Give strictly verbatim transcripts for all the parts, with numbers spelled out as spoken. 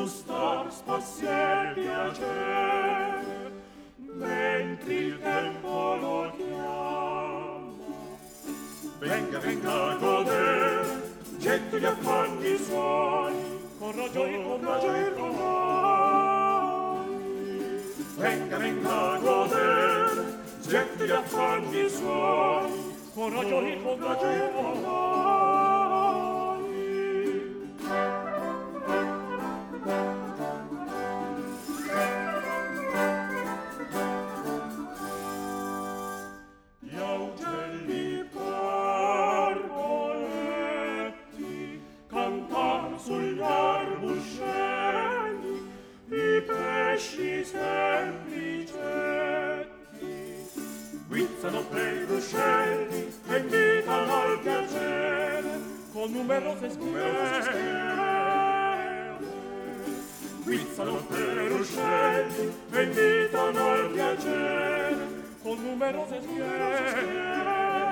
gustar spazier piacere, mentre il tempo lo chiama. Venga, venga a godere, getti gli affanni suoi, con ragione, con ragione, con noi. Venga, venga a godere, getti gli affanni suoi, con ragione, con ragione, con noi. Gli augelli pargoletti cantar sugli arbuscelli, i pesci semplicetti guizzano per gli ruscelli e invitano al piacere con numerose schiere. Guizzano per gli ruscelli e invitano al piacere con numerose schiere.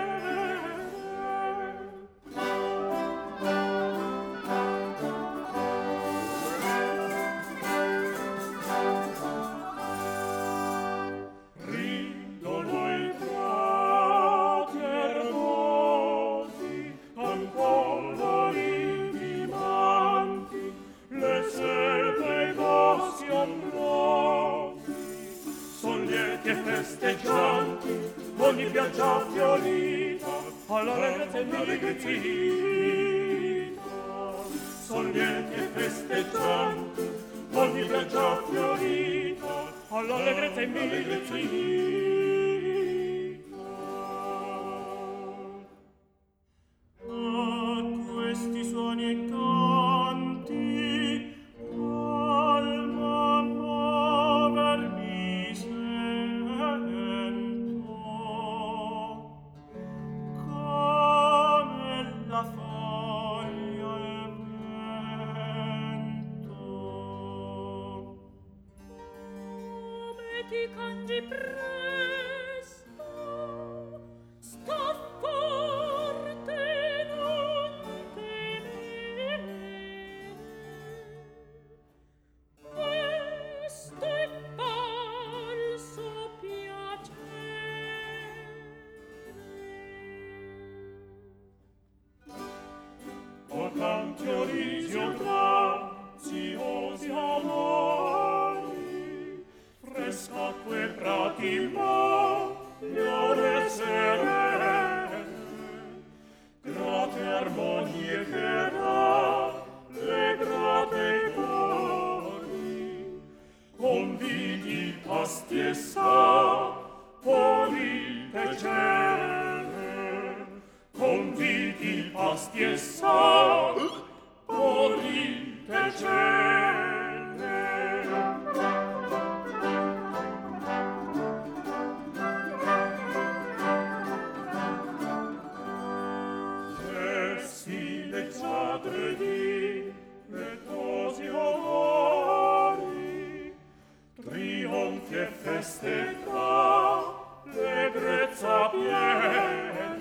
Festeggianti, ogni piaggia fiorita, all'allegrezza e all'allegrezza. Son lieti e festeggianti, ogni piaggia fiorita, all'allegrezza e all'allegrezza. A questi suoni e canti, alma muovermi sento, come la foglia e vento. Come ti cangi presto, sto forte non temere, questo è falso piacere. O canti o risi o graziosi amori, fresca acque prati mogliore serene, grate armonie che rallegrate i cori, conviti, pasti e sapori piacere, conviti, pasti e sapori piacere. E si leggiadre di pietosi onori, trionfi e feste d'allegrezza piene,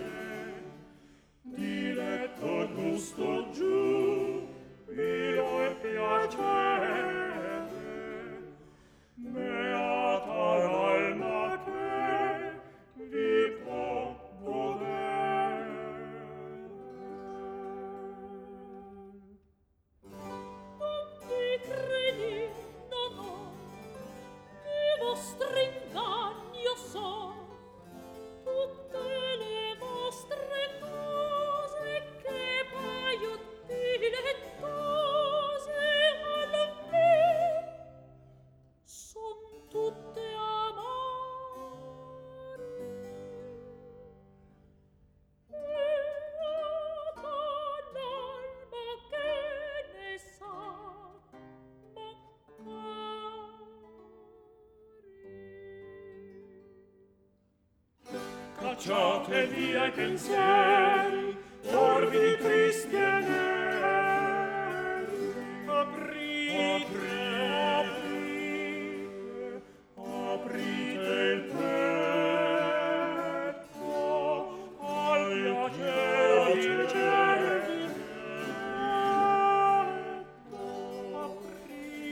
diletto gusto giubilo e piacere, beata l'alma che vi può godere. Non ti credi, no, no, i vostri inganni io so, tutte le vostre cose che paio dilettose alla me son tutte amare. Beata l'alma che ne sa mancare. Cacciate via i pensieri, torvidi tristi e neri, aprite, aprite, aprite il petto al piacere. Aprite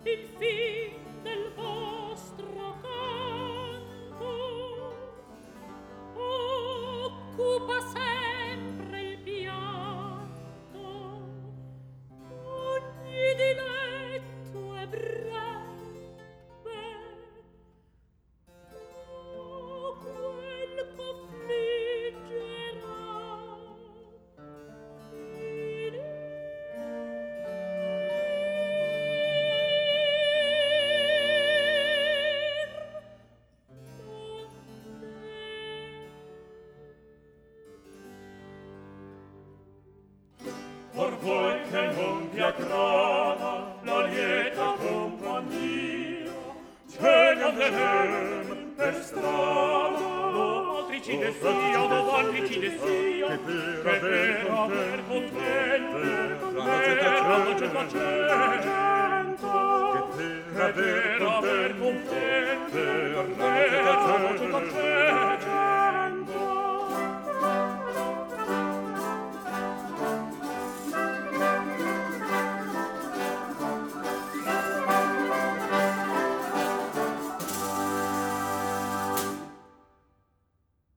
il fin del vostro canto occupa sempre il piatto, ogni diletto è breve, oh, quel qu'affliggerà Or voi che non vi aggrada la lieta compagnia, cegliatem per strada, o altri ci desia, o altri ci desia, che per che aver per aver contento, contento, vera la gente, che per aver per aver